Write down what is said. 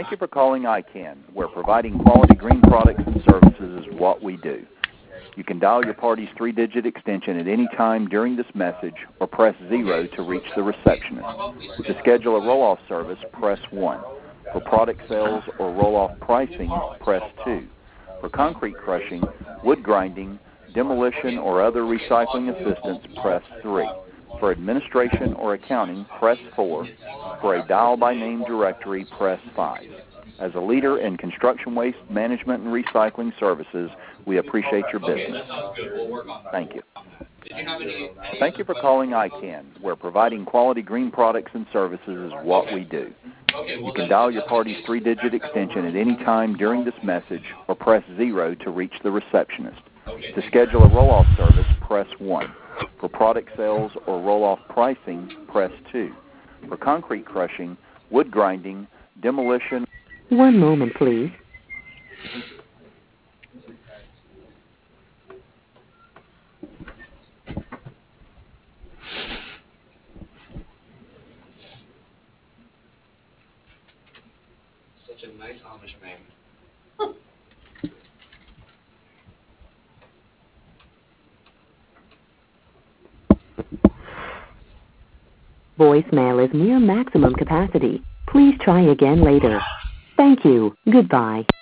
Thank you for calling ICANN, where providing quality green products and services is what we do. You can dial your party's 3-digit extension at any time during this message or press 0 to reach the receptionist. To schedule a roll-off service, press 1. For product sales or roll-off pricing, press 2. For concrete crushing, wood grinding, demolition, or other recycling assistance, press 3. For administration or accounting, press 4. For a dial-by-name directory, press 5. As a leader in construction waste management and recycling services, we appreciate your business. Thank you. Thank you for calling ICANN, where providing quality green products and services is what we do. You can dial your party's 3-digit extension at any time during this message or press 0 to reach the receptionist. To schedule a roll-off service, press 1. For product sales or roll-off pricing, press 2. For concrete crushing, wood grinding, demolition. One moment, please. Such a nice Amish man. Voicemail is near maximum capacity. Please try again later. Thank you. Goodbye.